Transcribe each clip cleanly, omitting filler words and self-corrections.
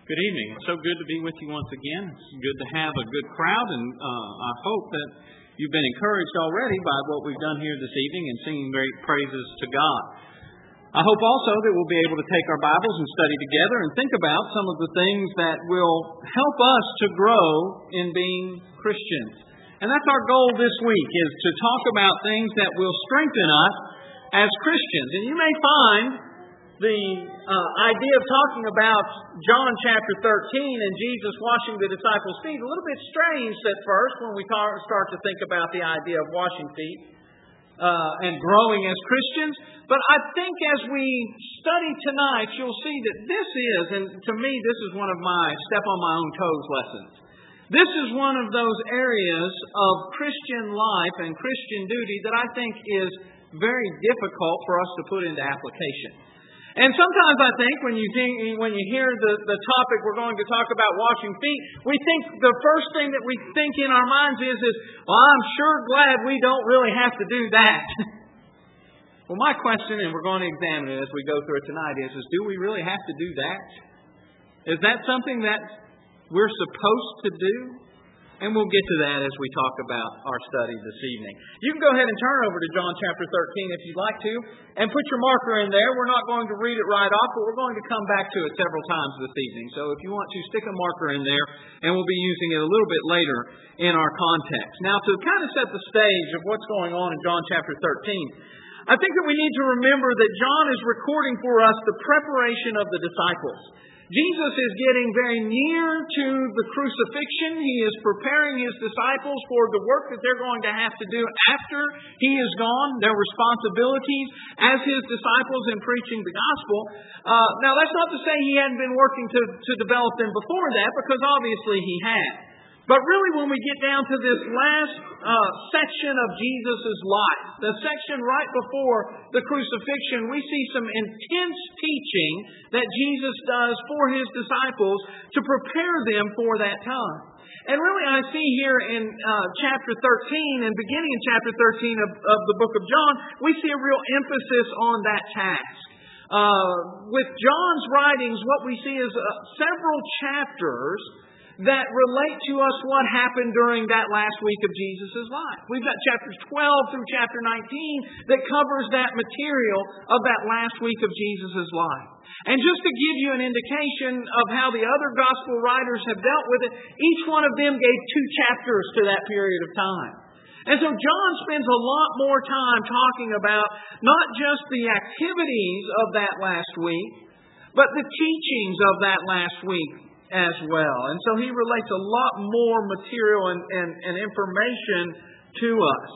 Good evening. It's so good to be with you once again. It's good to have a good crowd, and I hope that you've been encouraged already by what we've done here this evening and singing great praises to God. I hope also that we'll be able to take our Bibles and study together and think about some of the things that will help us to grow in being Christians. And that's our goal this week, is to talk about things that will strengthen us as Christians. And you may find the idea of talking about John chapter 13 and Jesus washing the disciples' feet a little bit strange at first when we start to think about the idea of washing feet and growing as Christians. But I think as we study tonight, you'll see that this is, and to me this is one of my step on my own toes lessons. This is one of those areas of Christian life and Christian duty that I think is very difficult for us to put into application. And sometimes I think when you hear the topic we're going to talk about, washing feet, we think the first thing that we think in our minds is, well, I'm sure glad we don't really have to do that. Well, my question, and we're going to examine it as we go through it tonight, is do we really have to do that? Is that something that we're supposed to do? And we'll get to that as we talk about our study this evening. You can go ahead and turn over to John chapter 13 if you'd like to, and put your marker in there. We're not going to read it right off, but we're going to come back to it several times this evening. So if you want to, stick a marker in there, and we'll be using it a little bit later in our context. Now, to kind of set the stage of what's going on in John chapter 13, I think that we need to remember that John is recording for us the preparation of the disciples. Jesus is getting very near to the crucifixion. He is preparing His disciples for the work that they're going to have to do after He is gone, their responsibilities as His disciples in preaching the gospel. Now, that's not to say He hadn't been working to develop them before that, because obviously He had. But really, when we get down to this last section of Jesus' life, the section right before the crucifixion, we see some intense teaching that Jesus does for His disciples to prepare them for that time. And really, I see here in chapter 13 and beginning in chapter 13 of the book of John, we see a real emphasis on that task. With John's writings, what we see is several chapters that relate to us what happened during that last week of Jesus' life. We've got chapters 12 through chapter 19 that covers that material of that last week of Jesus' life. And just to give you an indication of how the other gospel writers have dealt with it, each one of them gave 2 chapters to that period of time. And so John spends a lot more time talking about not just the activities of that last week, but the teachings of that last week as well. And so he relates a lot more material and information to us.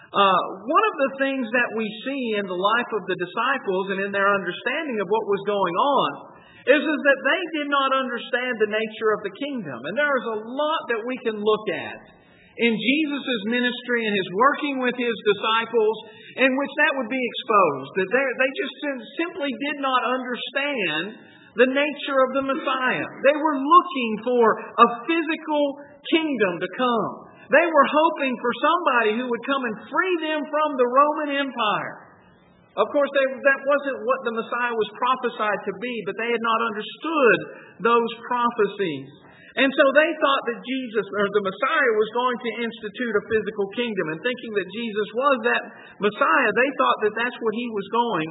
One of the things that we see in the life of the disciples and in their understanding of what was going on is that they did not understand the nature of the kingdom. And there is a lot that we can look at in Jesus' ministry and His working with His disciples in which that would be exposed. That they just simply did not understand the nature of the Messiah. They were looking for a physical kingdom to come. They were hoping for somebody who would come and free them from the Roman Empire. Of course, that wasn't what the Messiah was prophesied to be, but they had not understood those prophecies. And so they thought that Jesus, or the Messiah, was going to institute a physical kingdom. And thinking that Jesus was that Messiah, they thought that that's what He was going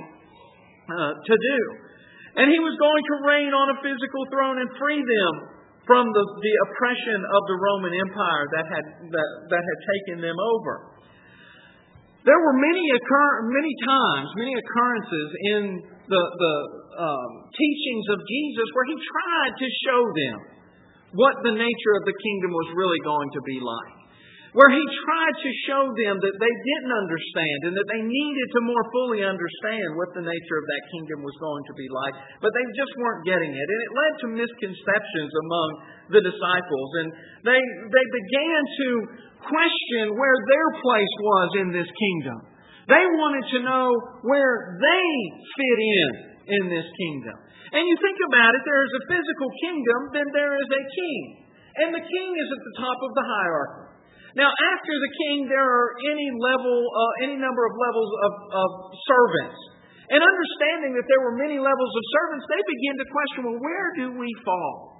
to do. And He was going to reign on a physical throne and free them from the oppression of the Roman Empire that had taken them over. There were many occurrences in the teachings of Jesus where He tried to show them what the nature of the kingdom was really going to be like. Where He tried to show them that they didn't understand and that they needed to more fully understand what the nature of that kingdom was going to be like, but they just weren't getting it. And it led to misconceptions among the disciples. And they began to question where their place was in this kingdom. They wanted to know where they fit in this kingdom. And you think about it, there is a physical kingdom, then there is a king. And the king is at the top of the hierarchy. Now, after the king, there are any number of levels of servants. And understanding that there were many levels of servants, they begin to question, well, where do we fall?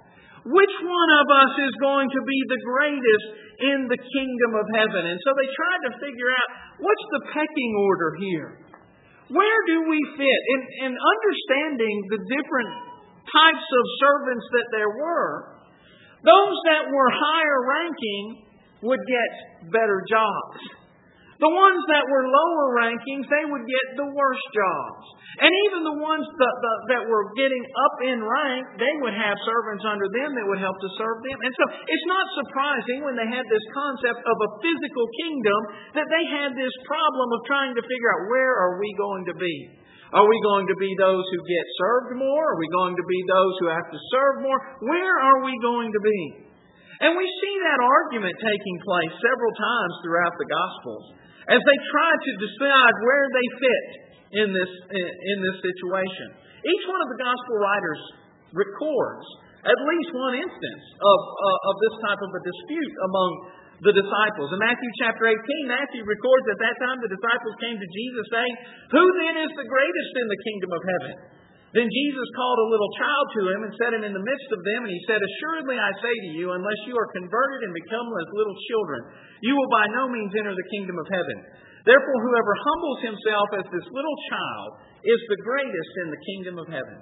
Which one of us is going to be the greatest in the kingdom of heaven? And so they tried to figure out, what's the pecking order here? Where do we fit? In understanding the different types of servants that there were, those that were higher ranking would get better jobs. The ones that were lower rankings, they would get the worst jobs. And even the ones that were getting up in rank, they would have servants under them that would help to serve them. And so it's not surprising when they had this concept of a physical kingdom that they had this problem of trying to figure out, where are we going to be? Are we going to be those who get served more? Are we going to be those who have to serve more? Where are we going to be? And we see that argument taking place several times throughout the Gospels as they try to decide where they fit in this situation. Each one of the Gospel writers records at least one instance of this type of a dispute among the disciples. In Matthew chapter 18, Matthew records at that time the disciples came to Jesus saying, "Who then is the greatest in the kingdom of heaven?" Then Jesus called a little child to him and set him in the midst of them, and he said, "Assuredly I say to you, unless you are converted and become as little children, you will by no means enter the kingdom of heaven. Therefore, whoever humbles himself as this little child is the greatest in the kingdom of heaven."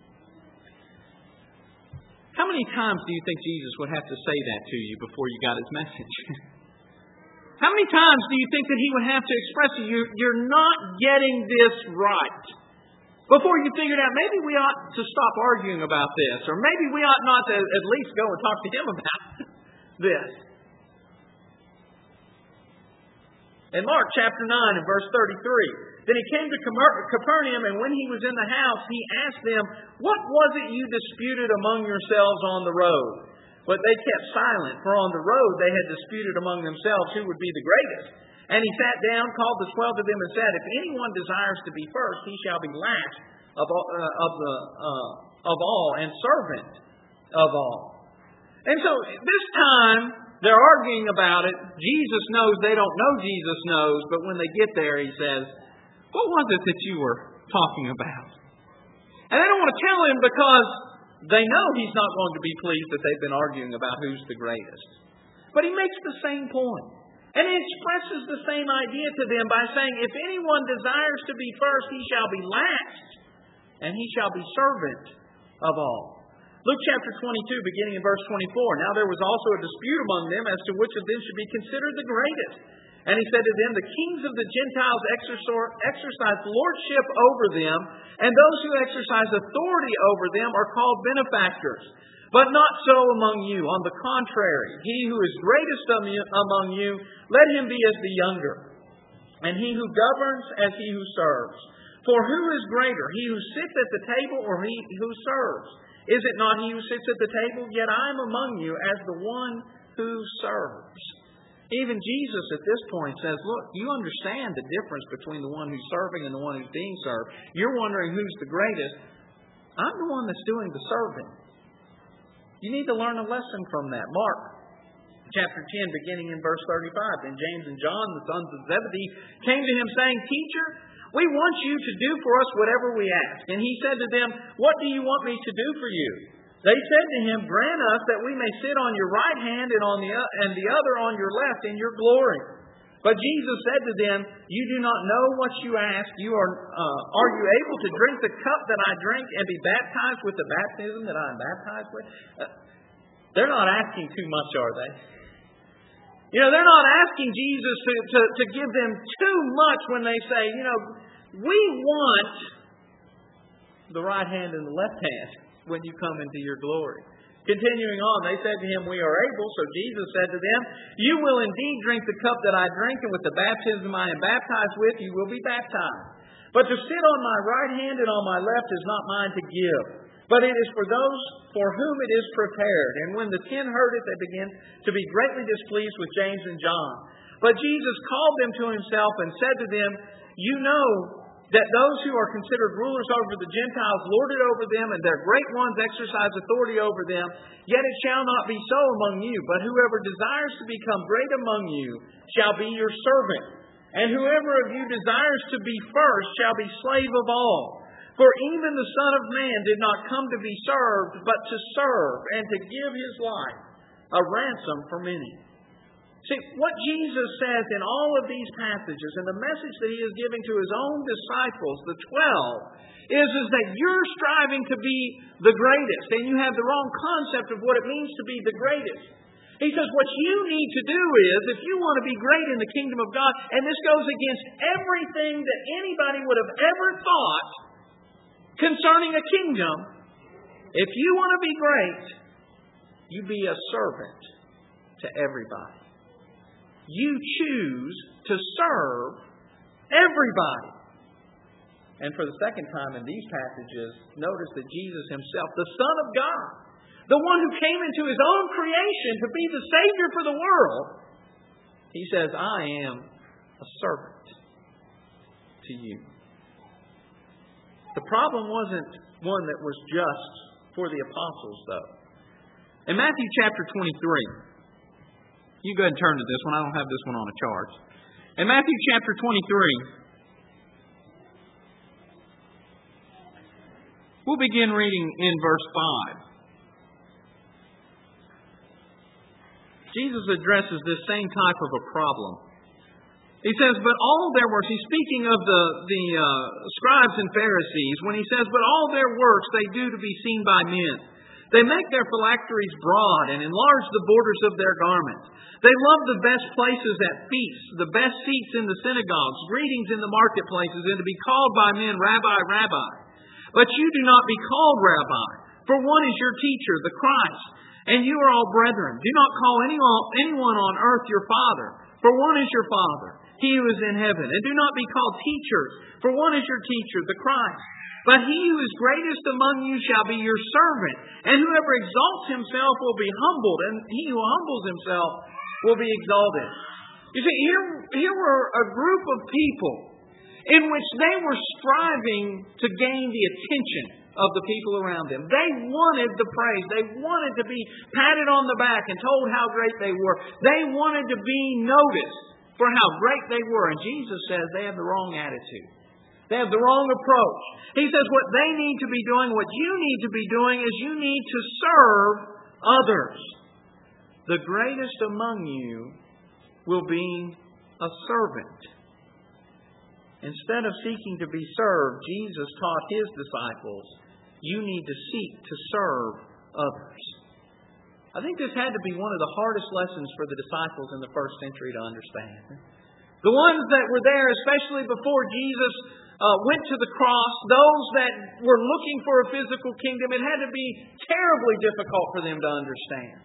How many times do you think Jesus would have to say that to you before you got his message? How many times do you think that he would have to express to you, you're not getting this right? Before you figured out, maybe we ought to stop arguing about this, or maybe we ought not to at least go and talk to him about this. In Mark chapter 9 and verse 33, then he came to Capernaum, and when he was in the house, he asked them, "What was it you disputed among yourselves on the road?" But they kept silent, for on the road they had disputed among themselves who would be the greatest. And he sat down, called the 12 to them, and said, "If anyone desires to be first, he shall be last of all and servant of all." And so this time they're arguing about it. Jesus knows they don't know Jesus knows, but when they get there, he says, "What was it that you were talking about?" And they don't want to tell him because they know he's not going to be pleased that they've been arguing about who's the greatest. But he makes the same point. And he expresses the same idea to them by saying, if anyone desires to be first, he shall be last, and he shall be servant of all. Luke chapter 22, beginning in verse 24. Now there was also a dispute among them as to which of them should be considered the greatest. And he said to them, "The kings of the Gentiles exercise lordship over them, and those who exercise authority over them are called benefactors. But not so among you. On the contrary, he who is greatest among you, let him be as the younger, and he who governs as he who serves. For who is greater, he who sits at the table or he who serves? Is it not he who sits at the table? Yet I am among you as the one who serves." Even Jesus at this point says, look, you understand the difference between the one who's serving and the one who's being served. You're wondering who's the greatest. I'm the one that's doing the serving. You need to learn a lesson from that. Mark chapter 10, beginning in verse 35. Then James and John, the sons of Zebedee, came to him saying, "Teacher, we want you to do for us whatever we ask." And he said to them, "What do you want me to do for you?" They said to him, "Grant us that we may sit on your right hand and the other on your left in your glory." But Jesus said to them, "You do not know what you ask. Are you able to drink the cup that I drink and be baptized with the baptism that I am baptized with?" They're not asking too much, are they? They're not asking Jesus to give them too much when they say, we want the right hand and the left hand when you come into your glory. Continuing on, they said to him, "We are able." So Jesus said to them, "You will indeed drink the cup that I drink, and with the baptism I am baptized with, you will be baptized. But to sit on my right hand and on my left is not mine to give, but it is for those for whom it is prepared." And when the 10 heard it, they began to be greatly displeased with James and John. But Jesus called them to himself and said to them, "You know that those who are considered rulers over the Gentiles lord it over them, and their great ones exercise authority over them. Yet it shall not be so among you. But whoever desires to become great among you shall be your servant. And whoever of you desires to be first shall be slave of all. For even the Son of Man did not come to be served, but to serve and to give His life a ransom for many. See, what Jesus says in all of these passages and the message that He is giving to His own disciples, the 12, is that you're striving to be the greatest, and you have the wrong concept of what it means to be the greatest. He says what you need to do is, if you want to be great in the kingdom of God, and this goes against everything that anybody would have ever thought concerning a kingdom, if you want to be great, you be a servant to everybody. You choose to serve everybody. And for the second time in these passages, notice that Jesus Himself, the Son of God, the one who came into His own creation to be the Savior for the world, He says, I am a servant to you. The problem wasn't one that was just for the apostles, though. In Matthew chapter 23, you go ahead and turn to this one. I don't have this one on a chart. In Matthew chapter 23, we'll begin reading in verse 5. Jesus addresses this same type of a problem. He says, but all their works, he's speaking of the scribes and Pharisees, when he says, but all their works they do to be seen by men. They make their phylacteries broad and enlarge the borders of their garments. They love the best places at feasts, the best seats in the synagogues, greetings in the marketplaces, and to be called by men, Rabbi, Rabbi. But you do not be called Rabbi, for one is your teacher, the Christ, and you are all brethren. Do not call anyone on earth your father, for one is your Father, He who is in heaven. And do not be called teachers, for one is your teacher, the Christ. But he who is greatest among you shall be your servant. And whoever exalts himself will be humbled, and he who humbles himself will be exalted. You see, here were a group of people in which they were striving to gain the attention of the people around them. They wanted the praise. They wanted to be patted on the back and told how great they were. They wanted to be noticed for how great they were. And Jesus says they have the wrong attitude. They have the wrong approach. He says what they need to be doing, what you need to be doing, is you need to serve others. The greatest among you will be a servant. Instead of seeking to be served, Jesus taught His disciples, you need to seek to serve others. I think this had to be one of the hardest lessons for the disciples in the first century to understand. The ones that were there, especially before Jesus went to the cross, those that were looking for a physical kingdom, it had to be terribly difficult for them to understand.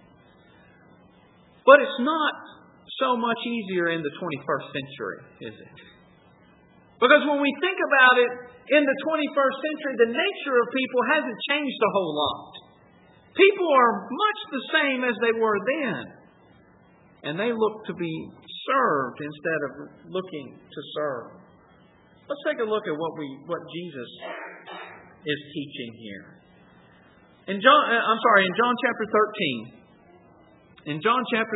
But it's not so much easier in the 21st century, is it? Because when we think about it, in the 21st century, the nature of people hasn't changed a whole lot. People are much the same as they were then. And they look to be served instead of looking to serve. Let's take a look at what Jesus is teaching here. In John chapter 13. In John chapter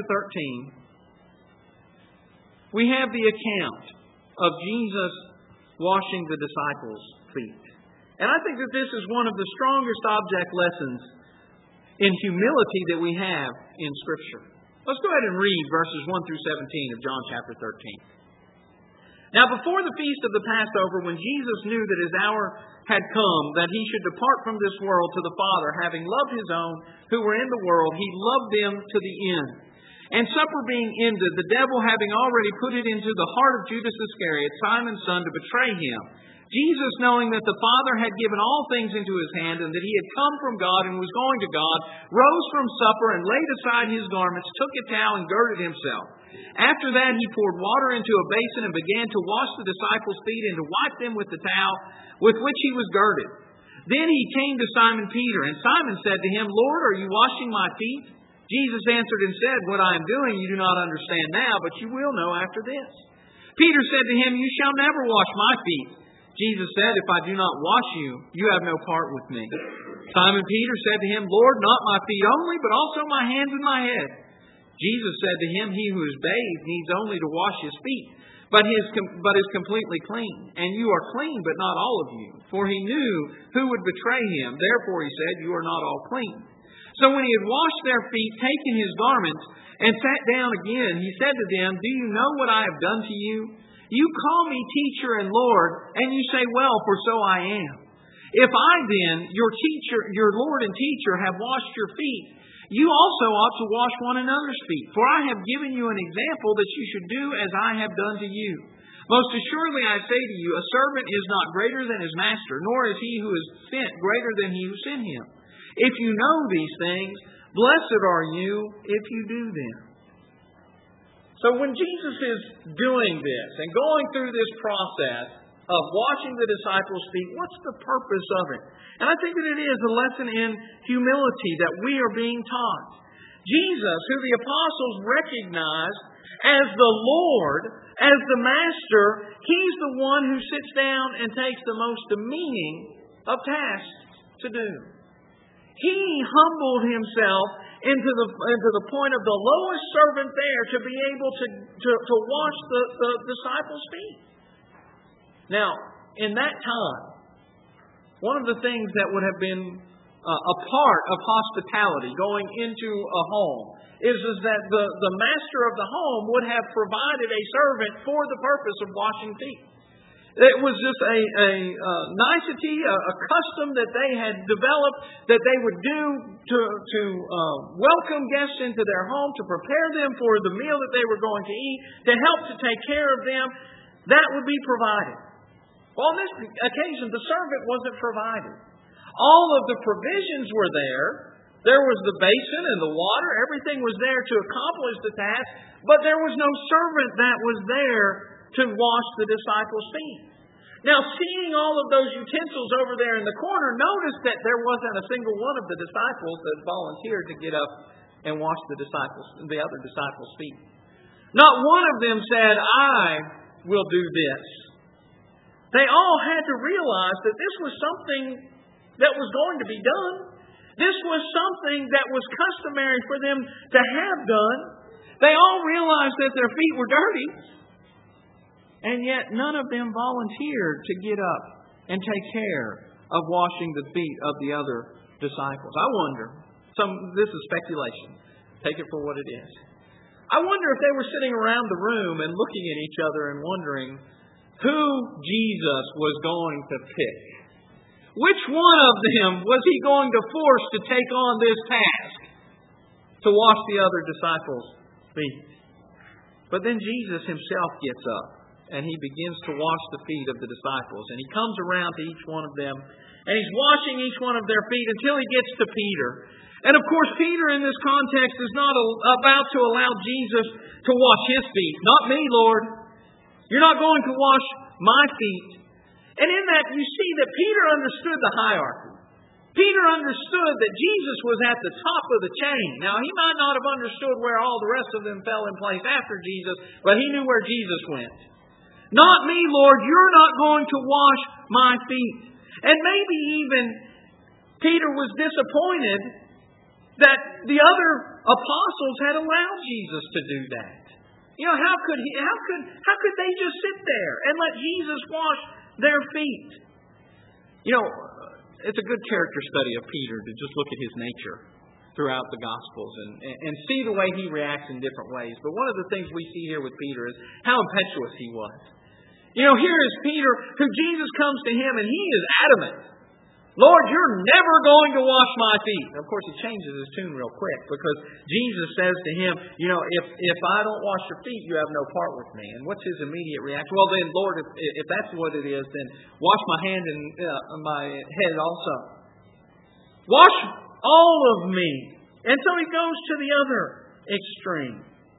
13, we have the account of Jesus washing the disciples' feet. And I think that this is one of the strongest object lessons in humility that we have in Scripture. Let's go ahead and read verses 1 through 17 of John chapter 13. Now before the feast of the Passover, when Jesus knew that His hour had come, that He should depart from this world to the Father, having loved His own who were in the world, He loved them to the end. And supper being ended, the devil having already put it into the heart of Judas Iscariot, Simon's son, to betray Him, Jesus, knowing that the Father had given all things into His hand, and that He had come from God and was going to God, rose from supper and laid aside His garments, took a towel and girded Himself. After that He poured water into a basin and began to wash the disciples' feet and to wipe them with the towel with which He was girded. Then He came to Simon Peter, and Simon said to Him, Lord, are you washing my feet? Jesus answered and said, what I am doing you do not understand now, but you will know after this. Peter said to Him, you shall never wash my feet. Jesus said, if I do not wash you, you have no part with me. Simon Peter said to Him, Lord, not my feet only, but also my hands and my head. Jesus said to him, he who is bathed needs only to wash his feet, but is completely clean. And you are clean, but not all of you. For he knew who would betray him. Therefore he said, you are not all clean. So when he had washed their feet, taken his garments, and sat down again, he said to them, do you know what I have done to you? You call me teacher and Lord, and you say, well, for so I am. If I then, your teacher, your Lord and teacher, have washed your feet, you also ought to wash one another's feet. For I have given you an example that you should do as I have done to you. Most assuredly I say to you, a servant is not greater than his master, nor is he who is sent greater than he who sent him. If you know these things, blessed are you if you do them. So when Jesus is doing this and going through this process of washing the disciples' feet, what's the purpose of it? And I think that it is a lesson in humility that we are being taught. Jesus, who the apostles recognized as the Lord, as the Master, He's the one who sits down and takes the most demeaning of tasks to do. He humbled Himself into the point of the lowest servant there to be able to wash the disciples' feet. Now, in that time, one of the things that would have been a part of hospitality going into a home is that the master of the home would have provided a servant for the purpose of washing feet. It was just a nicety, a custom that they had developed that they would do to welcome guests into their home, to prepare them for the meal that they were going to eat, to help to take care of them. That would be provided. Well, on this occasion, the servant wasn't provided. All of the provisions were there. There was the basin and the water. Everything was there to accomplish the task. But there was no servant that was there to wash the disciples' feet. Now, seeing all of those utensils over there in the corner, notice that there wasn't a single one of the disciples that volunteered to get up and wash the other disciples' feet. Not one of them said, I will do this. They all had to realize that this was something that was going to be done. This was something that was customary for them to have done. They all realized that their feet were dirty. And yet none of them volunteered to get up and take care of washing the feet of the other disciples. I wonder, this is speculation. Take it for what it is. I wonder if they were sitting around the room and looking at each other and wondering who Jesus was going to pick. Which one of them was He going to force to take on this task to wash the other disciples' feet? But then Jesus Himself gets up and He begins to wash the feet of the disciples. And He comes around to each one of them and He's washing each one of their feet until He gets to Peter. And of course, Peter in this context is not about to allow Jesus to wash his feet. Not me, Lord. You're not going to wash my feet. And in that, you see that Peter understood the hierarchy. Peter understood that Jesus was at the top of the chain. Now, he might not have understood where all the rest of them fell in place after Jesus, but he knew where Jesus went. Not me, Lord. You're not going to wash my feet. And maybe even Peter was disappointed that the other apostles had allowed Jesus to do that. You know, how could they just sit there and let Jesus wash their feet? You know, it's a good character study of Peter to just look at his nature throughout the Gospels and see the way he reacts in different ways. But one of the things we see here with Peter is how impetuous he was. You know, here is Peter, who Jesus comes to him and he is adamant. Lord, you're never going to wash my feet. And of course, he changes his tune real quick because Jesus says to him, you know, if I don't wash your feet, you have no part with me. And what's his immediate reaction? Well, then, Lord, if that's what it is, then wash my hand and my head also. Wash all of me. And so he goes to the other extreme.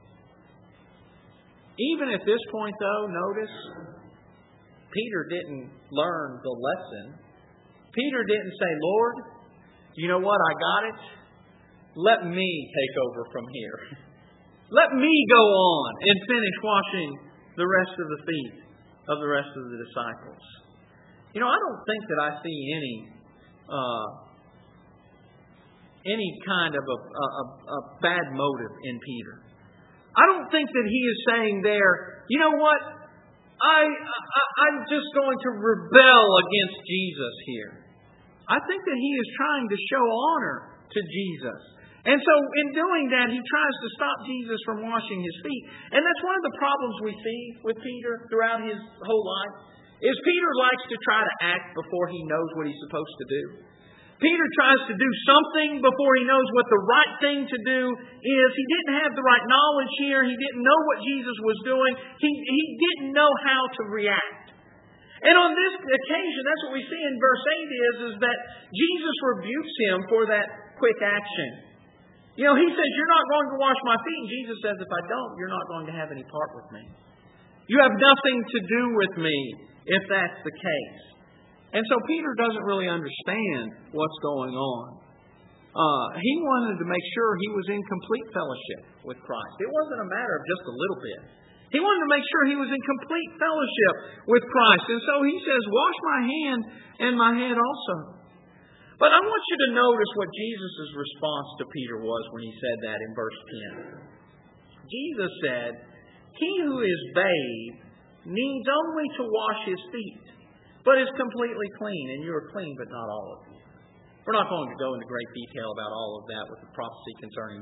Even at this point, though, notice, Peter didn't learn the lesson. Peter didn't say, Lord, you know what, I got it. Let me take over from here. Let me go on and finish washing the rest of the feet of the rest of the disciples. You know, I don't think that I see any kind of a bad motive in Peter. I don't think that he is saying there, you know what, I'm just going to rebel against Jesus here. I think that he is trying to show honor to Jesus. And so in doing that, he tries to stop Jesus from washing his feet. And that's one of the problems we see with Peter throughout his whole life, is Peter likes to try to act before he knows what he's supposed to do. Peter tries to do something before he knows what the right thing to do is. He didn't have the right knowledge here. He didn't know what Jesus was doing. He didn't know how to react. And on this occasion, that's what we see in verse 8 is that Jesus rebukes him for that quick action. You know, he says, you're not going to wash my feet. And Jesus says, if I don't, you're not going to have any part with me. You have nothing to do with me if that's the case. And so Peter doesn't really understand what's going on. He wanted to make sure he was in complete fellowship with Christ. It wasn't a matter of just a little bit. He wanted to make sure he was in complete fellowship with Christ. And so he says, wash my hand and my head also. But I want you to notice what Jesus' response to Peter was when he said that in verse 10. Jesus said, he who is bathed needs only to wash his feet, but is completely clean, and you are clean, but not all of you. We're not going to go into great detail about all of that with the prophecy concerning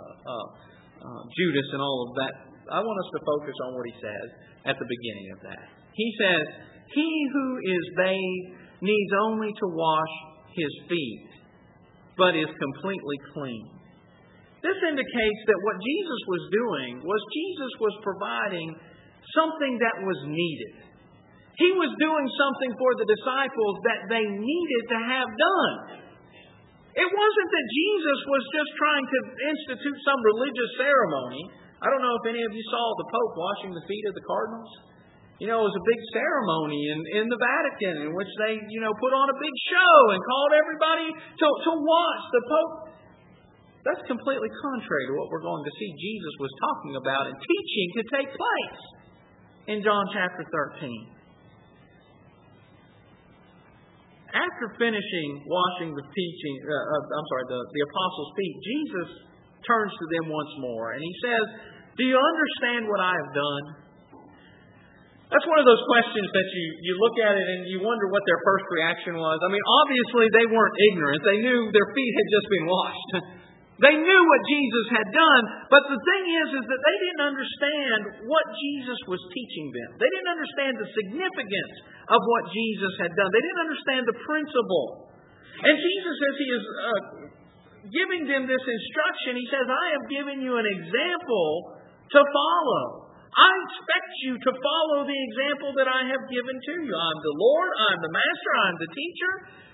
Judas and all of that. I want us to focus on what he says at the beginning of that. He says, he who is bathed needs only to wash his feet, but is completely clean. This indicates that what Jesus was doing was Jesus was providing something that was needed. He was doing something for the disciples that they needed to have done. It wasn't that Jesus was just trying to institute some religious ceremony. I don't know if any of you saw the Pope washing the feet of the cardinals. You know, it was a big ceremony in the Vatican in which they, put on a big show and called everybody to watch the Pope. That's completely contrary to what we're going to see Jesus was talking about and teaching to take place in John chapter 13. After finishing washing the apostles' feet, Jesus turns to them once more and he says, do you understand what I have done? That's one of those questions that you look at it and you wonder what their first reaction was. I mean, obviously they weren't ignorant. They knew their feet had just been washed. They knew what Jesus had done, but the thing is that they didn't understand what Jesus was teaching them. They didn't understand the significance of what Jesus had done. They didn't understand the principle. And Jesus, as he is giving them this instruction, he says, I have given you an example to follow. I expect you to follow the example that I have given to you. I'm the Lord, I'm the Master, I'm the teacher.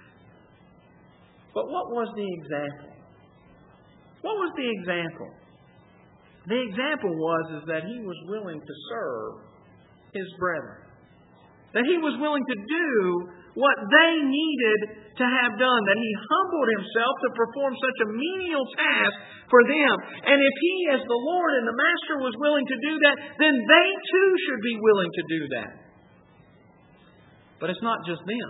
But what was the example? What was the example? The example was that he was willing to serve his brethren. That he was willing to do what they needed to have done. That he humbled himself to perform such a menial task for them. And if he, as the Lord and the Master, was willing to do that, then they too should be willing to do that. But it's not just them.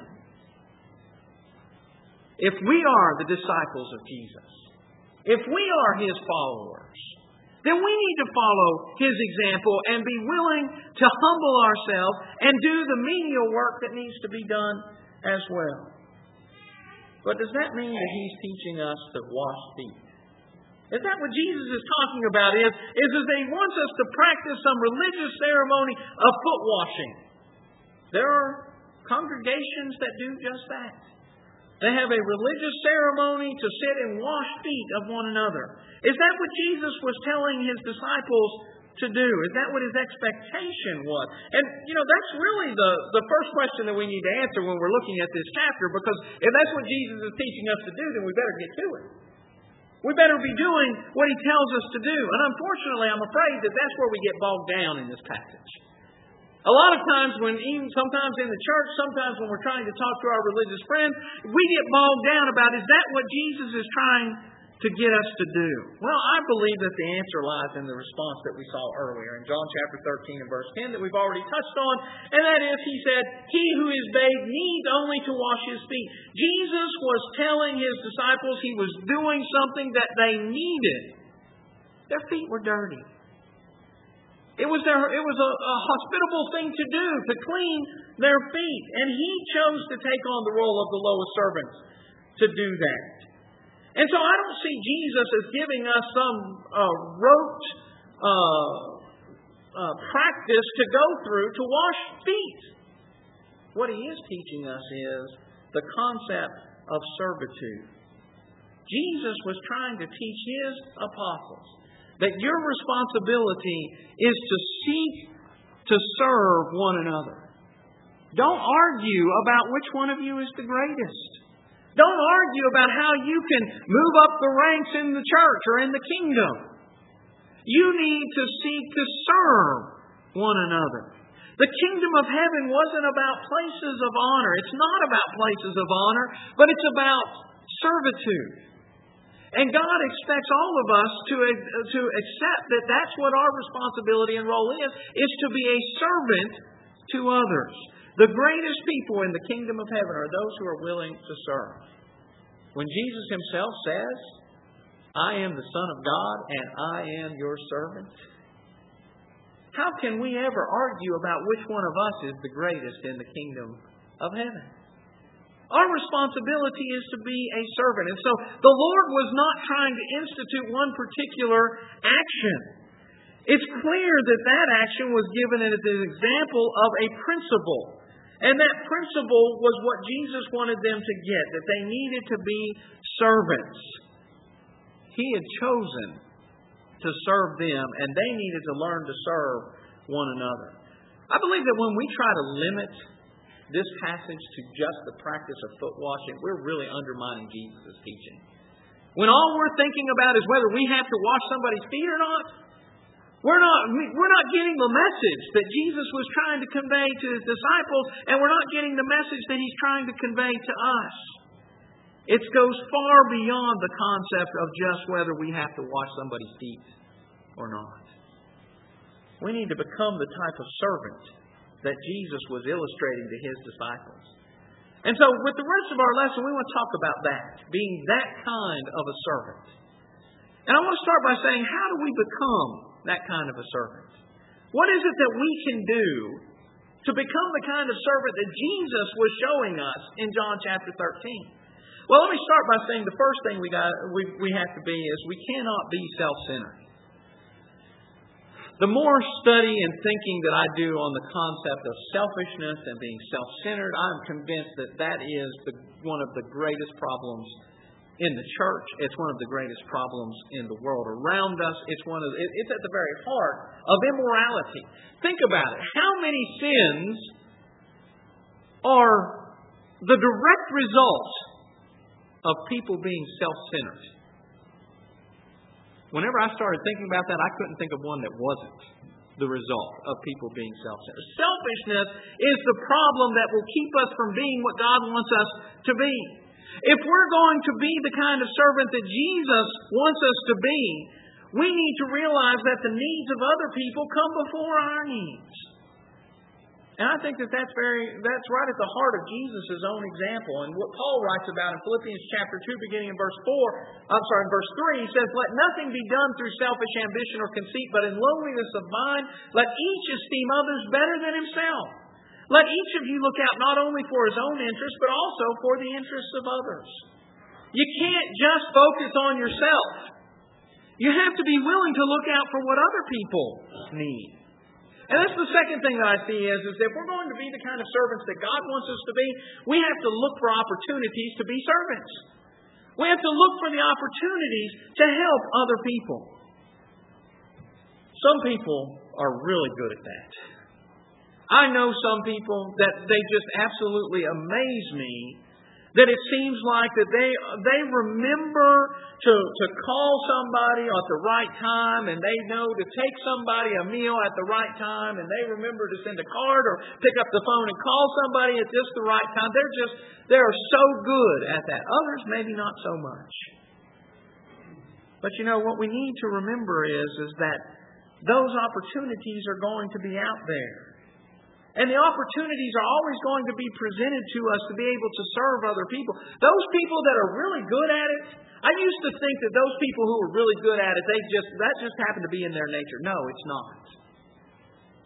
If we are the disciples of Jesus, if we are his followers, then we need to follow his example and be willing to humble ourselves and do the menial work that needs to be done as well. But does that mean that he's teaching us to wash feet? Is that what Jesus is talking about? Is that he wants us to practice some religious ceremony of foot washing. There are congregations that do just that. They have a religious ceremony to sit and wash feet of one another. Is that what Jesus was telling his disciples to do? Is that what his expectation was? And, that's really the first question that we need to answer when we're looking at this chapter, because if that's what Jesus is teaching us to do, then we better get to it. We better be doing what he tells us to do. And unfortunately, I'm afraid that that's where we get bogged down in this passage. A lot of times sometimes in the church, sometimes when we're trying to talk to our religious friends, we get bogged down about, is that what Jesus is trying to get us to do? Well, I believe that the answer lies in the response that we saw earlier in John chapter 13 and verse 10 that we've already touched on. And that is, he said, he who is bathed needs only to wash his feet. Jesus was telling his disciples he was doing something that they needed. Their feet were dirty. It was a hospitable thing to do, to clean their feet. And He chose to take on the role of the lowest servants to do that. And so I don't see Jesus as giving us some rote practice to go through to wash feet. What He is teaching us is the concept of servitude. Jesus was trying to teach His apostles that your responsibility is to seek to serve one another. Don't argue about which one of you is the greatest. Don't argue about how you can move up the ranks in the church or in the kingdom. You need to seek to serve one another. The kingdom of heaven wasn't about places of honor. It's not about places of honor, but it's about servitude. And God expects all of us to accept that that's what our responsibility and role is to be a servant to others. The greatest people in the kingdom of heaven are those who are willing to serve. When Jesus Himself says, I am the Son of God and I am your servant, how can we ever argue about which one of us is the greatest in the kingdom of heaven? Our responsibility is to be a servant. And so the Lord was not trying to institute one particular action. It's clear that that action was given as an example of a principle. And that principle was what Jesus wanted them to get, that they needed to be servants. He had chosen to serve them, and they needed to learn to serve one another. I believe that when we try to limit this passage to just the practice of foot washing, we're really undermining Jesus' teaching. When all we're thinking about is whether we have to wash somebody's feet or not, we're not getting the message that Jesus was trying to convey to His disciples, and we're not getting the message that He's trying to convey to us. It goes far beyond the concept of just whether we have to wash somebody's feet or not. We need to become the type of servant that Jesus was illustrating to His disciples. And so with the rest of our lesson, we want to talk about that, being that kind of a servant. And I want to start by saying, how do we become that kind of a servant? What is it that we can do to become the kind of servant that Jesus was showing us in John chapter 13? Well, let me start by saying the first thing we have to be is we cannot be self-centered. The more study and thinking that I do on the concept of selfishness and being self-centered, I'm convinced that that is one of the greatest problems in the church. It's one of the greatest problems in the world around us. It's at the very heart of immorality. Think about it. How many sins are the direct result of people being self-centered? Whenever I started thinking about that, I couldn't think of one that wasn't the result of people being self-centered. Selfishness is the problem that will keep us from being what God wants us to be. If we're going to be the kind of servant that Jesus wants us to be, we need to realize that the needs of other people come before our needs. And I think that's right at the heart of Jesus' own example. And what Paul writes about in Philippians chapter 2, beginning in verse 3, he says, "Let nothing be done through selfish ambition or conceit, but in lowliness of mind, let each esteem others better than himself. Let each of you look out not only for his own interests, but also for the interests of others." You can't just focus on yourself. You have to be willing to look out for what other people need. And that's the second thing that I see is that if we're going to be the kind of servants that God wants us to be, we have to look for opportunities to be servants. We have to look for the opportunities to help other people. Some people are really good at that. I know some people that they just absolutely amaze me, that it seems like that they remember to call somebody at the right time, and they know to take somebody a meal at the right time, and they remember to send a card or pick up the phone and call somebody at just the right time. They're so good at that. Others maybe not so much. But what we need to remember is that those opportunities are going to be out there. And the opportunities are always going to be presented to us to be able to serve other people. Those people that are really good at it, I used to think that those people who were really good at it, that just happened to be in their nature. No, it's not.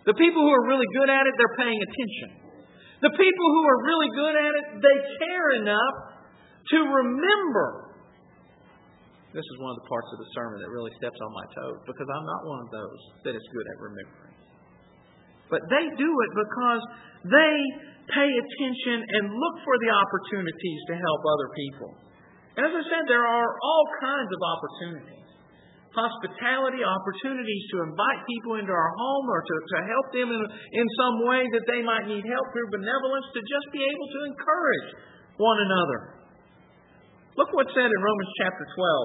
The people who are really good at it, they're paying attention. The people who are really good at it, they care enough to remember. This is one of the parts of the sermon that really steps on my toes, because I'm not one of those that is good at remembering. But they do it because they pay attention and look for the opportunities to help other people. And as I said, there are all kinds of opportunities. Hospitality, opportunities to invite people into our home or to help them in some way that they might need help through benevolence, to just be able to encourage one another. Look what's said in Romans chapter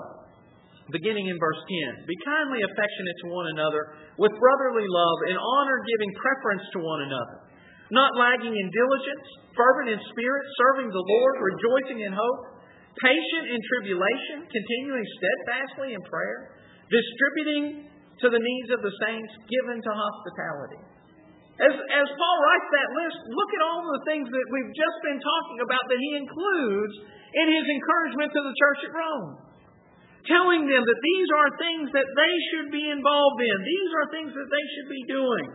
12, beginning in verse 10. Be kindly affectionate to one another with brotherly love, in honor giving preference to one another, not lagging in diligence, fervent in spirit, serving the Lord, rejoicing in hope, patient in tribulation, continuing steadfastly in prayer, distributing to the needs of the saints, given to hospitality. As Paul writes that list, look at all the things that we've just been talking about that he includes in his encouragement to the church at Rome. Telling them that these are things that they should be involved in. These are things that they should be doing.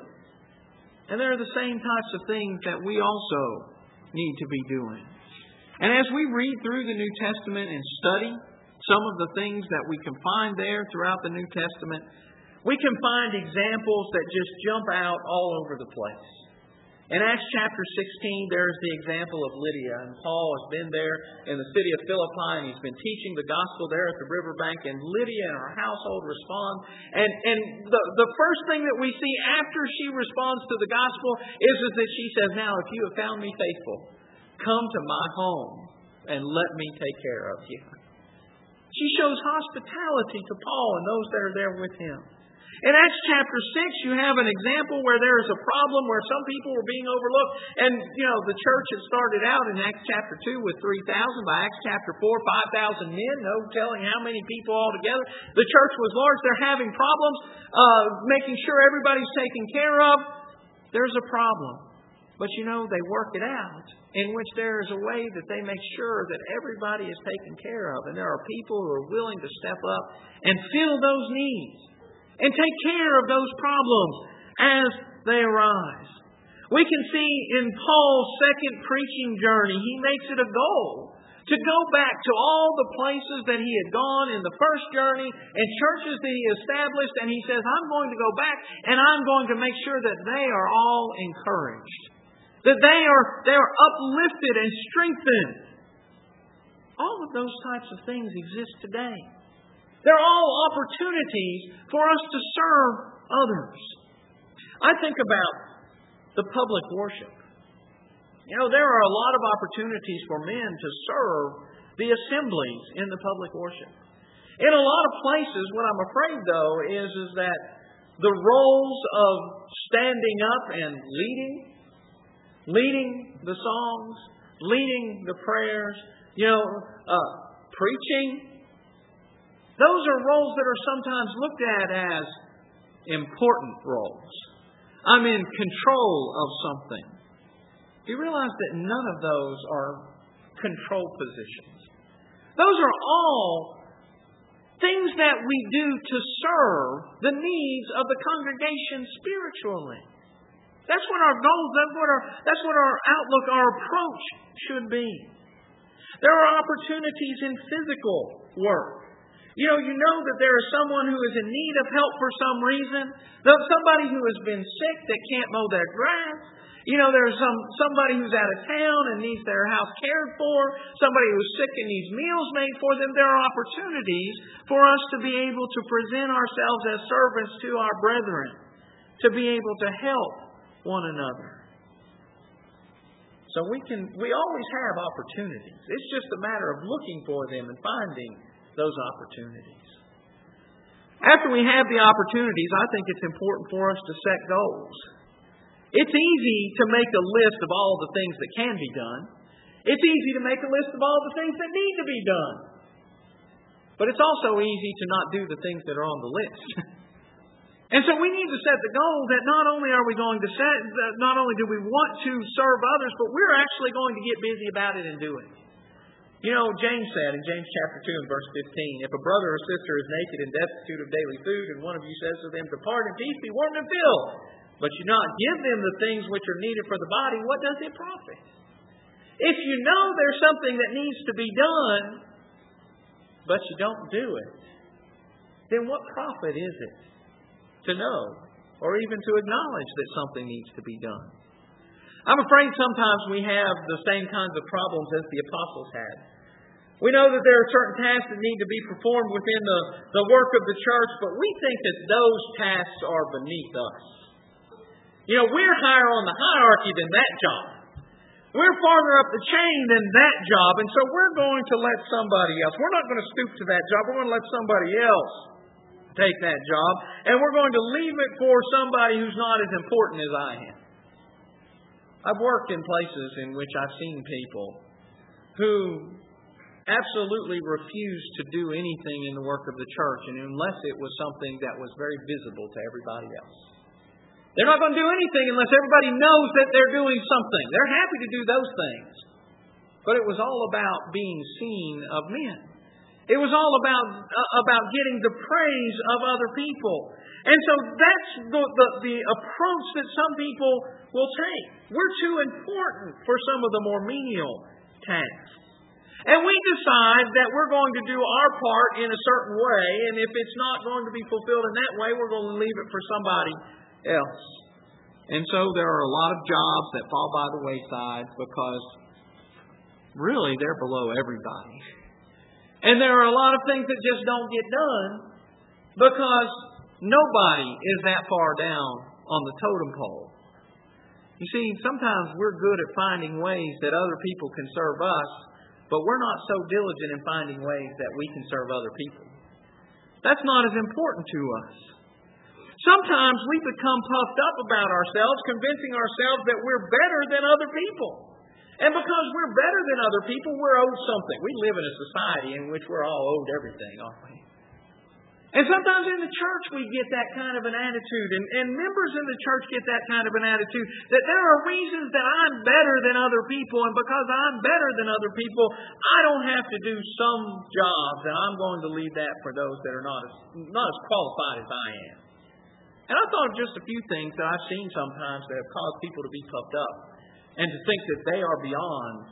And they're the same types of things that we also need to be doing. And as we read through the New Testament and study some of the things that we can find there throughout the New Testament, we can find examples that just jump out all over the place. In Acts chapter 16, there's the example of Lydia. And Paul has been there in the city of Philippi, and he's been teaching the gospel there at the riverbank. And Lydia and her household respond. And the first thing that we see after she responds to the gospel is that she says, now, if you have found me faithful, come to my home and let me take care of you. She shows hospitality to Paul and those that are there with him. In Acts chapter 6, you have an example where there is a problem where some people were being overlooked. And, the church had started out in Acts chapter 2 with 3,000. By Acts chapter 4, 5,000 men. No telling how many people altogether. The church was large. They're having problems making sure everybody's taken care of. There's a problem. But they work it out in which there is a way that they make sure that everybody is taken care of. And there are people who are willing to step up and fill those needs and take care of those problems as they arise. We can see in Paul's second preaching journey, he makes it a goal to go back to all the places that he had gone in the first journey and churches that he established. And he says, I'm going to go back and I'm going to make sure that they are all encouraged. That they are uplifted and strengthened. All of those types of things exist today. They're all opportunities for us to serve others. I think about the public worship. There are a lot of opportunities for men to serve the assemblies in the public worship. In a lot of places, what I'm afraid, though, is that the roles of standing up and leading the songs, leading the prayers, preaching, those are roles that are sometimes looked at as important roles. I'm in control of something. Do you realize that none of those are control positions? Those are all things that we do to serve the needs of the congregation spiritually. That's what our goals, that's what our outlook, our approach should be. There are opportunities in physical work. You know that there is someone who is in need of help for some reason. Somebody who has been sick that can't mow their grass. There's somebody who's out of town and needs their house cared for. Somebody who's sick and needs meals made for them. There are opportunities for us to be able to present ourselves as servants to our brethren. To be able to help one another. So we always have opportunities. It's just a matter of looking for them and finding those opportunities. After we have the opportunities, I think it's important for us to set goals. It's easy to make a list of all the things that can be done. It's easy to make a list of all the things that need to be done. But it's also easy to not do the things that are on the list. And so we need to set the goal that not only are we going to not only do we want to serve others, but we're actually going to get busy about it and do it. You know, James said in James chapter 2 and verse 15, if a brother or sister is naked and destitute of daily food, and one of you says to them, depart in peace, be warmed and filled, but you not give them the things which are needed for the body, what does it profit? If you know there's something that needs to be done, but you don't do it, then what profit is it to know or even to acknowledge that something needs to be done? I'm afraid sometimes we have the same kinds of problems as the apostles had. We know that there are certain tasks that need to be performed within the work of the church, but we think that those tasks are beneath us. You know, we're higher on the hierarchy than that job. We're farther up the chain than that job, and so we're going to let somebody else. We're not going to stoop to that job. We're going to let somebody else take that job, and we're going to leave it for somebody who's not as important as I am. I've worked in places in which I've seen people who absolutely refused to do anything in the work of the church, and unless it was something that was very visible to everybody else. They're not going to do anything unless everybody knows that they're doing something. They're happy to do those things. But it was all about being seen of men. It was all about getting the praise of other people. And so that's the approach that some people will take. We're too important for some of the more menial tasks. And we decide that we're going to do our part in a certain way, and if it's not going to be fulfilled in that way, we're going to leave it for somebody else. And so there are a lot of jobs that fall by the wayside because really they're below everybody. And there are a lot of things that just don't get done because nobody is that far down on the totem pole. You see, sometimes we're good at finding ways that other people can serve us, but we're not so diligent in finding ways that we can serve other people. That's not as important to us. Sometimes we become puffed up about ourselves, convincing ourselves that we're better than other people. And because we're better than other people, we're owed something. We live in a society in which we're all owed everything, aren't we? And sometimes in the church we get that kind of an attitude, and members in the church get that kind of an attitude, that there are reasons that I'm better than other people, and because I'm better than other people, I don't have to do some jobs, and I'm going to leave that for those that are not as qualified as I am. And I thought of just a few things that I've seen sometimes that have caused people to be puffed up, and to think that they are beyond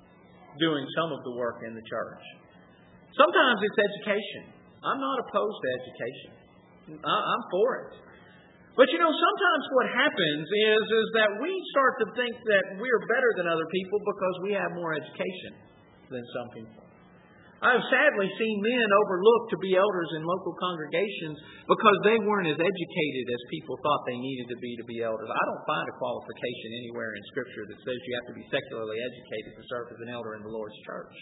doing some of the work in the church. Sometimes it's education. I'm not opposed to education. I'm for it. But you know, sometimes what happens is that we start to think that we're better than other people because we have more education than some people. I've sadly seen men overlooked to be elders in local congregations because they weren't as educated as people thought they needed to be elders. I don't find a qualification anywhere in Scripture that says you have to be secularly educated to serve as an elder in the Lord's church.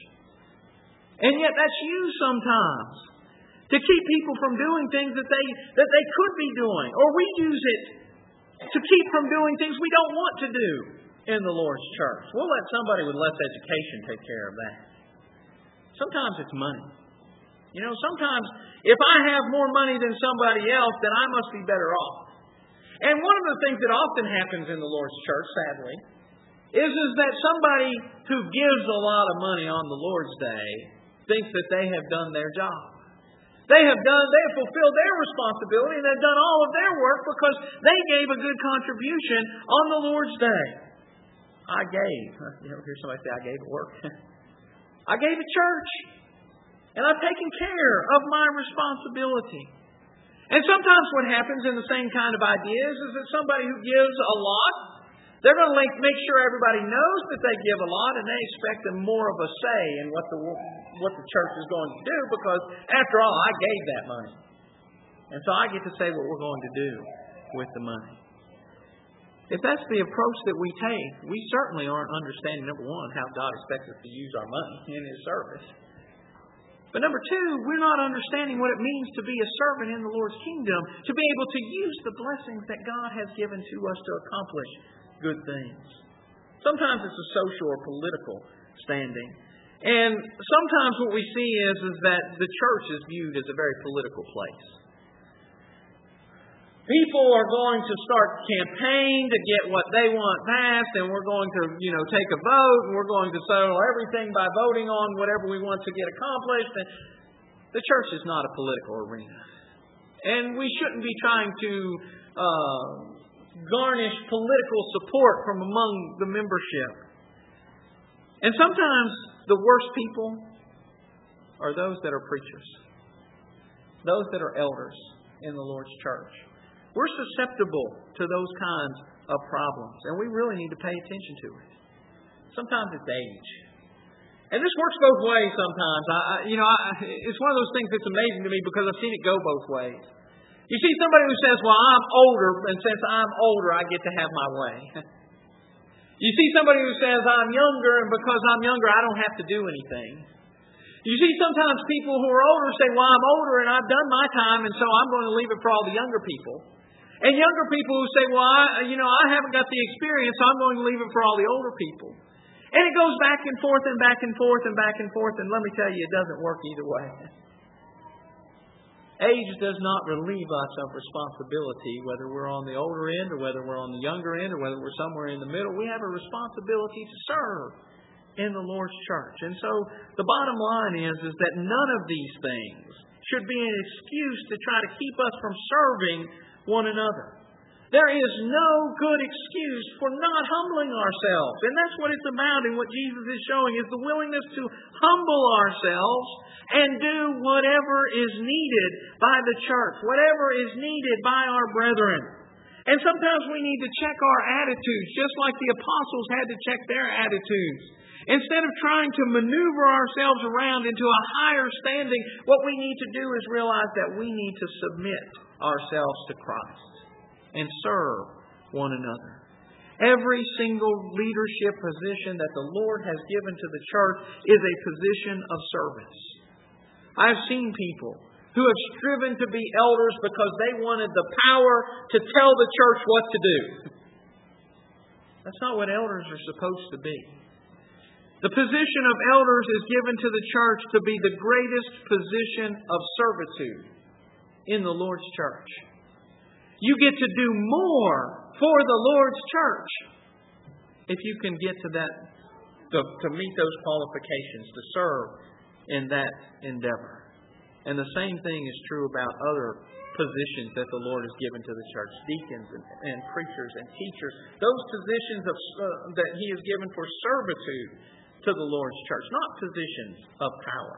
And yet that's used sometimes to keep people from doing things that they could be doing. Or we use it to keep from doing things we don't want to do in the Lord's church. We'll let somebody with less education take care of that. Sometimes it's money. You know, sometimes if I have more money than somebody else, then I must be better off. And one of the things that often happens in the Lord's church, sadly, is that somebody who gives a lot of money on the Lord's Day thinks that they have done their job. They have fulfilled their responsibility, and they've done all of their work because they gave a good contribution on the Lord's Day. I gave. You ever hear somebody say, I gave at work? I gave at church. And I've taken care of my responsibility. And sometimes what happens in the same kind of ideas is that somebody who gives a lot, they're going to make sure everybody knows that they give a lot, and they expect them more of a say in what the church is going to do, because after all, I gave that money. And so I get to say what we're going to do with the money. If that's the approach that we take, we certainly aren't understanding, number one, how God expects us to use our money in His service. But number two, we're not understanding what it means to be a servant in the Lord's kingdom, to be able to use the blessings that God has given to us to accomplish good things. Sometimes it's a social or political standing. And sometimes what we see is that the church is viewed as a very political place. People are going to start campaign to get what they want passed, and we're going to, take a vote, and we're going to settle everything by voting on whatever we want to get accomplished. And the church is not a political arena. And we shouldn't be trying to garnish political support from among the membership. And sometimes the worst people are those that are preachers, those that are elders in the Lord's church. We're susceptible to those kinds of problems, and we really need to pay attention to it. Sometimes it's age. And this works both ways sometimes. It's one of those things that's amazing to me because I've seen it go both ways. You see somebody who says, well, I'm older, and since I'm older, I get to have my way. You see somebody who says, I'm younger, and because I'm younger, I don't have to do anything. You see sometimes people who are older say, well, I'm older and I've done my time, and so I'm going to leave it for all the younger people. And younger people who say, well, I haven't got the experience, so I'm going to leave it for all the older people. And it goes back and forth and back and forth and back and forth, and let me tell you, it doesn't work either way. Age does not relieve us of responsibility, whether we're on the older end or whether we're on the younger end or whether we're somewhere in the middle. We have a responsibility to serve in the Lord's church. And so the bottom line is that none of these things should be an excuse to try to keep us from serving one another. There is no good excuse for not humbling ourselves. And that's what it's about and what Jesus is showing is the willingness to humble ourselves and do whatever is needed by the church, whatever is needed by our brethren. And sometimes we need to check our attitudes, just like the apostles had to check their attitudes. Instead of trying to maneuver ourselves around into a higher standing, what we need to do is realize that we need to submit ourselves to Christ and serve one another. Every single leadership position that the Lord has given to the church is a position of service. I've seen people who have striven to be elders because they wanted the power to tell the church what to do. That's not what elders are supposed to be. The position of elders is given to the church to be the greatest position of servitude in the Lord's church. You get to do more for the Lord's church if you can get to that, to meet those qualifications, to serve in that endeavor. And the same thing is true about other positions that the Lord has given to the church, deacons and preachers and teachers. Those positions that He has given for servitude to the Lord's church, not positions of power.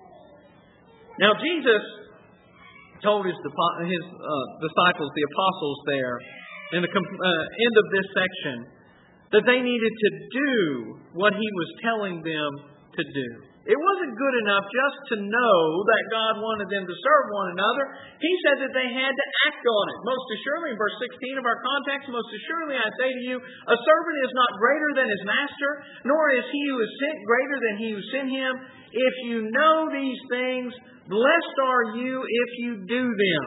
Now, Jesus told His disciples, the apostles there, in the end of this section, that they needed to do what He was telling them to do. It wasn't good enough just to know that God wanted them to serve one another. He said that they had to act on it. Most assuredly, in verse 16 of our context, most assuredly I say to you, a servant is not greater than his master, nor is he who is sent greater than he who sent him. If you know these things, blessed are you if you do them.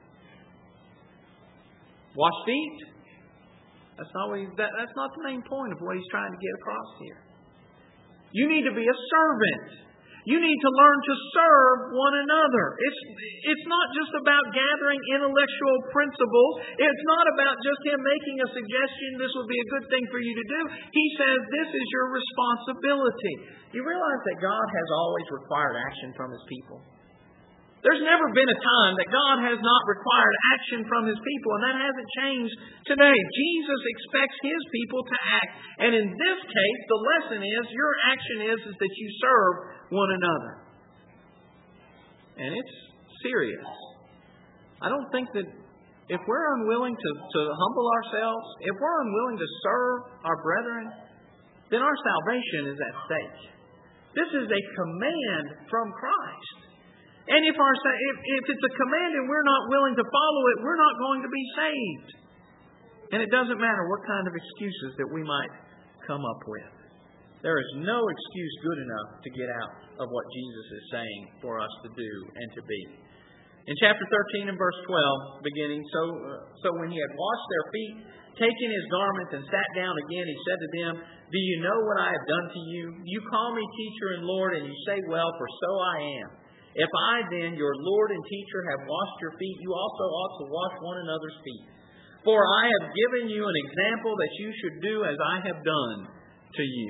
Wash feet? That's not the main point of what He's trying to get across here. You need to be a servant. You need to learn to serve one another. It's not just about gathering intellectual principles. It's not about just Him making a suggestion, this would be a good thing for you to do. He says this is your responsibility. You realize that God has always required action from His people. There's never been a time that God has not required action from His people, and that hasn't changed today. Jesus expects His people to act. And in this case, the lesson is, your action is that you serve one another. And it's serious. I don't think that if we're unwilling to humble ourselves, if we're unwilling to serve our brethren, then our salvation is at stake. This is a command from Christ. And if it's a command and we're not willing to follow it, we're not going to be saved. And it doesn't matter what kind of excuses that we might come up with. There is no excuse good enough to get out of what Jesus is saying for us to do and to be. In chapter 13 and verse 12, beginning, so when He had washed their feet, taken His garments and sat down again, He said to them, do you know what I have done to you? You call me teacher and Lord, and you say, well, for so I am. If I then, your Lord and teacher, have washed your feet, you also ought to wash one another's feet. For I have given you an example that you should do as I have done to you.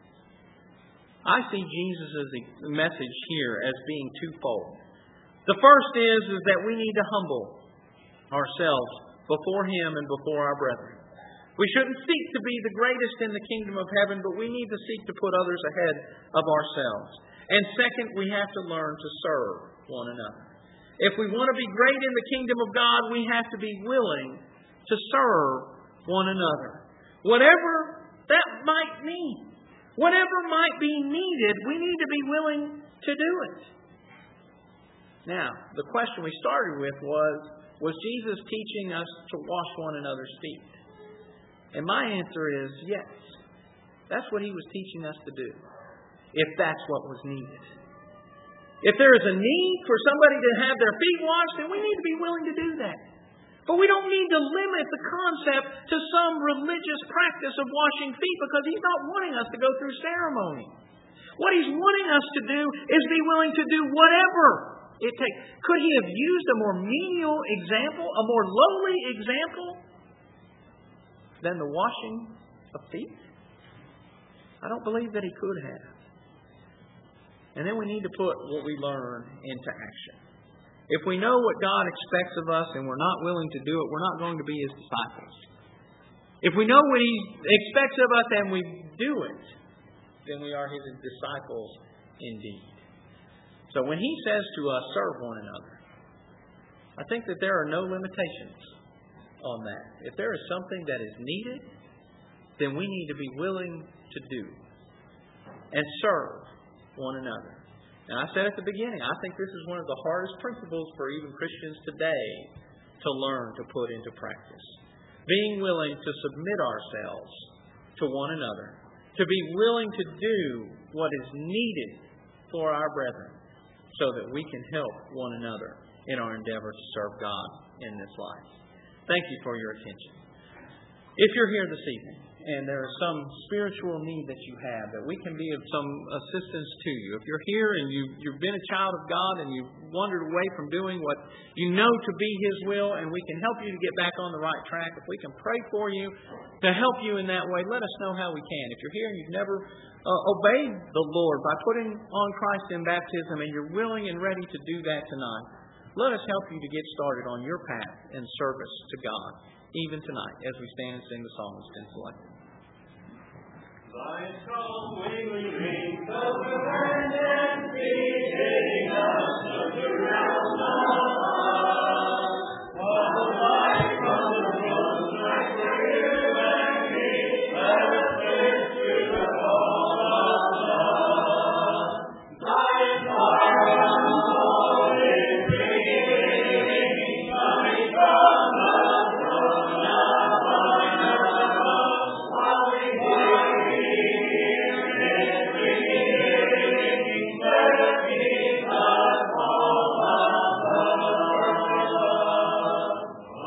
I see Jesus' message here as being twofold. The first is that we need to humble ourselves before Him and before our brethren. We shouldn't seek to be the greatest in the kingdom of heaven, but we need to seek to put others ahead of ourselves. And second, we have to learn to serve one another. If we want to be great in the kingdom of God, we have to be willing to serve one another. Whatever that might mean, whatever might be needed, we need to be willing to do it. Now, the question we started with was Jesus teaching us to wash one another's feet? And my answer is yes. That's what He was teaching us to do, if that's what was needed. If there is a need for somebody to have their feet washed, then we need to be willing to do that. But we don't need to limit the concept to some religious practice of washing feet, because He's not wanting us to go through ceremony. What He's wanting us to do is be willing to do whatever it takes. Could He have used a more menial example, a more lowly example than the washing of feet? I don't believe that He could have. And then we need to put what we learn into action. If we know what God expects of us and we're not willing to do it, we're not going to be His disciples. If we know what He expects of us and we do it, then we are His disciples indeed. So when He says to us, serve one another, I think that there are no limitations on that. If there is something that is needed, then we need to be willing to do and serve one another. And I said at the beginning, I think this is one of the hardest principles for even Christians today to learn to put into practice. Being willing to submit ourselves to one another, to be willing to do what is needed for our brethren, so that we can help one another in our endeavor to serve God in this life. Thank you for your attention. If you're here this evening and there is some spiritual need that you have, that we can be of some assistance to you. If you're here and you've been a child of God and you've wandered away from doing what you know to be His will, and we can help you to get back on the right track, if we can pray for you to help you in that way, let us know how we can. If you're here and you've never obeyed the Lord by putting on Christ in baptism and you're willing and ready to do that tonight, let us help you to get started on your path in service to God, even tonight, as we stand and sing the song that's been selected. Thy strong wing rings over land and sea, taking us through realms of